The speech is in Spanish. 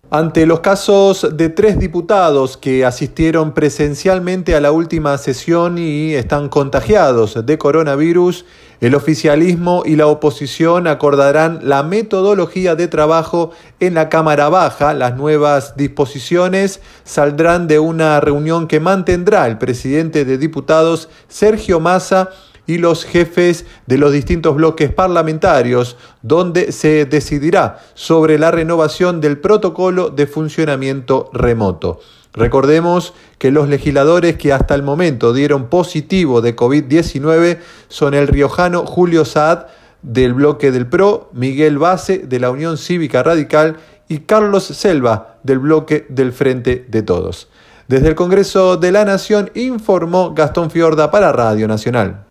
Ante los casos de 3 diputados que asistieron presencialmente a la última sesión y están contagiados de coronavirus, el oficialismo y la oposición acordarán la metodología de trabajo en la Cámara Baja. Las nuevas disposiciones saldrán de una reunión que mantendrá el presidente de diputados, Sergio Massa, y los jefes de los distintos bloques parlamentarios, donde se decidirá sobre la renovación del protocolo de funcionamiento remoto. Recordemos que los legisladores que hasta el momento dieron positivo de COVID-19 son el riojano Julio Saad del bloque del PRO, Miguel Base de la Unión Cívica Radical y Carlos Selva del bloque del Frente de Todos. Desde el Congreso de la Nación informó Gastón Fiorda para Radio Nacional.